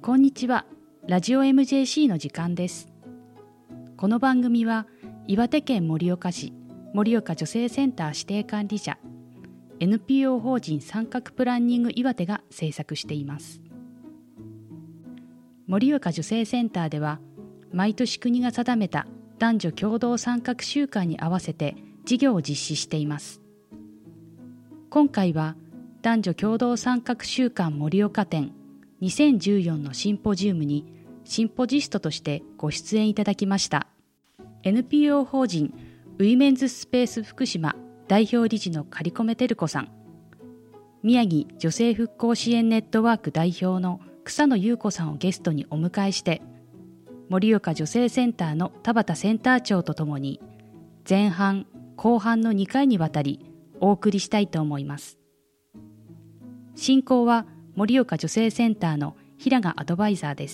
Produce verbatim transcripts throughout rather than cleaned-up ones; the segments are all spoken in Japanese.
こんにちは。ラジオ エムジェーシー の時間です。この番組は岩手県盛岡市盛岡女性センター指定管理者 エヌピーオー 法人参画プランニング岩手が制作しています。盛岡女性センターでは毎年国が定めた男女共同参画週間に合わせて事業を実施しています。今回は男女共同参画週間盛岡展にせんじゅうよんのシンポジウムにシンポジストとしてご出演いただきました エヌピーオー 法人ウィメンズスペース福島代表理事の刈込照子さん、宮城女性復興支援ネットワーク代表の草野優子さんをゲストにお迎えして盛岡女性センターの田畑センター長とともに前半後半のにかいにわたりお送りしたいと思います。進行は盛岡女性センターの平賀アドバイザーです。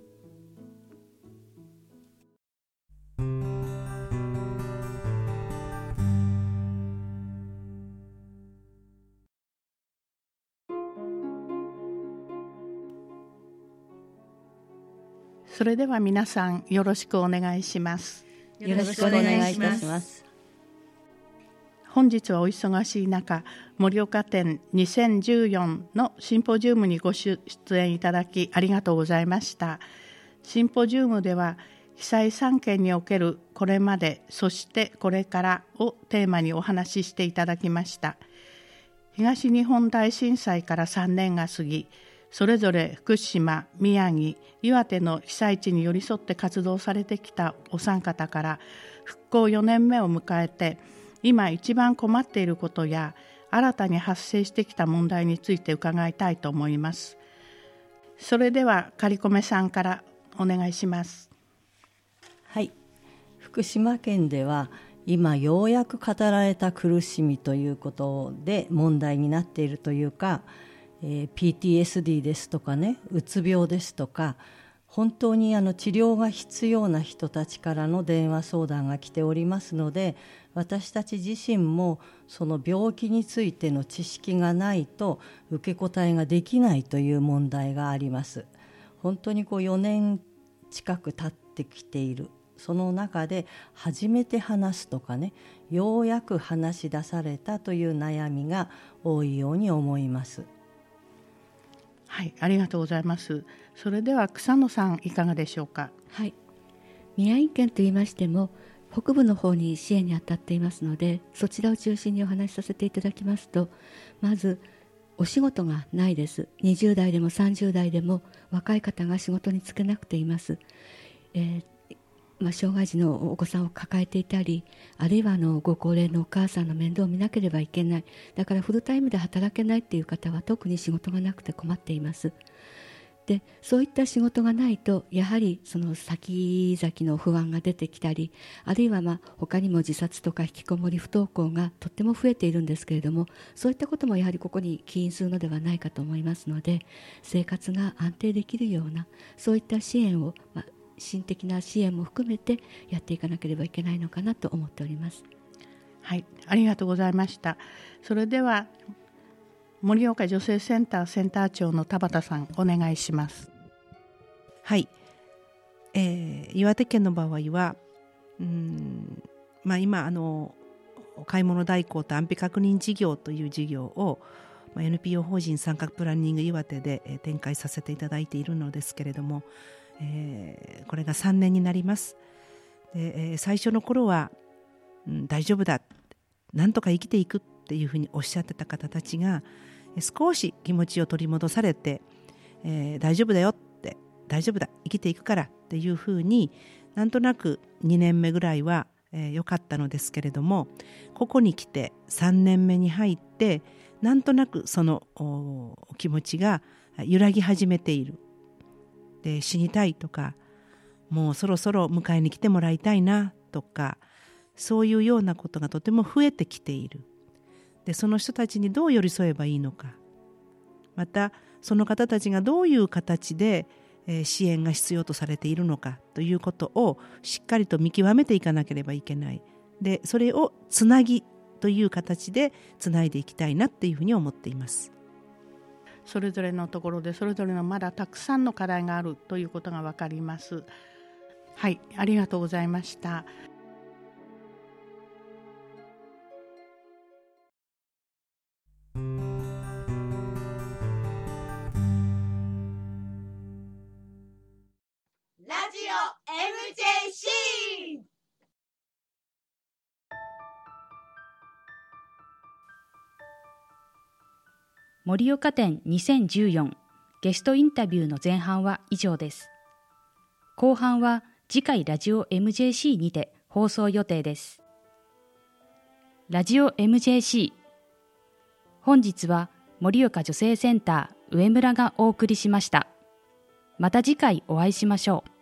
それでは皆さんよろしくお願いします。 よろしくお願いいたします。 本日はお忙しい中、盛岡展にせんじゅうよんのシンポジウムにご出演いただきありがとうございました。シンポジウムでは被災さんけんにおけるこれまで、そしてこれからをテーマにお話ししていただきました。東日本大震災からさんねんが過ぎ、それぞれ福島、宮城、岩手の被災地に寄り添って活動されてきたお三方から復興よねんめを迎えて、今一番困っていることや新たに発生してきた問題について伺いたいと思います。それでは刈込さんからお願いします。 はい、福島県では今ようやく語られた苦しみということで問題になっているというか、えー、ピーティーエスディー ですとかね、うつ病ですとか、本当にあの治療が必要な人たちからの電話相談が来ておりますので、私たち自身もその病気についての知識がないと受け答えができないという問題があります。本当にこうよねん近く経ってきている、その中で初めて話すとかね、ようやく話し出されたという悩みが多いように思います。 はい、ありがとうございます。それでは草野さんいかがでしょうか。 はい、宮城県といいましても北部の方に支援に当たっていますので、そちらを中心にお話しさせていただきますと、まずお仕事がないです。にじゅう代でもさんじゅう代でも若い方が仕事に就けなくています。えーまあ、障害児のお子さんを抱えていたり、あるいはあのご高齢のお母さんの面倒を見なければいけない、だからフルタイムで働けないっていう方は特に仕事がなくて困っています。でそういった仕事がないとやはりその先々の不安が出てきたり、あるいはまあ他にも自殺とか引きこもり不登校がとっても増えているんですけれども、そういったこともやはりここに起因するのではないかと思いますので、生活が安定できるようなそういった支援を、まあ、心的な支援も含めてやっていかなければいけないのかなと思っております。 はい、ありがとうございました。それでは盛岡女性センターセンター長の田畑さんお願いします。 はい、えー、岩手県の場合はうーん、まあ、今あの買い物代行と安否確認事業という事業を、まあ、エヌピーオー 法人参画プランニング岩手で、えー、展開させていただいているのですけれども、えー、これがさんねんになります。で、えー、最初の頃は、うん、大丈夫だ、なんとか生きていくっていうふうにおっしゃってた方たちが少し気持ちを取り戻されて、えー、大丈夫だよって、大丈夫だ、生きていくからっていうふうになんとなくにねんめぐらいは良、えー、かったのですけれども、ここに来てさんねんめに入ってなんとなくその お, お気持ちが揺らぎ始めている。で、死にたいとか、もうそろそろ迎えに来てもらいたいなとか、そういうようなことがとても増えてきている。で、その人たちにどう寄り添えばいいのか、またその方たちがどういう形で、えー、支援が必要とされているのかということをしっかりと見極めていかなければいけない。で、それをつなぎという形でつないでいきたいなっていうふうに思っています。 それぞれのところでそれぞれのまだたくさんの課題があるということが分かります。はい、ありがとうございました。 ラジオ エムジェーシー。 盛岡展にせんじゅうよんゲストインタビューの前半は以上です。後半は次回ラジオ エムジェーシー にて放送予定です。ラジオ エムジェーシー。本日は盛岡女性センター上村がお送りしました。また次回お会いしましょう。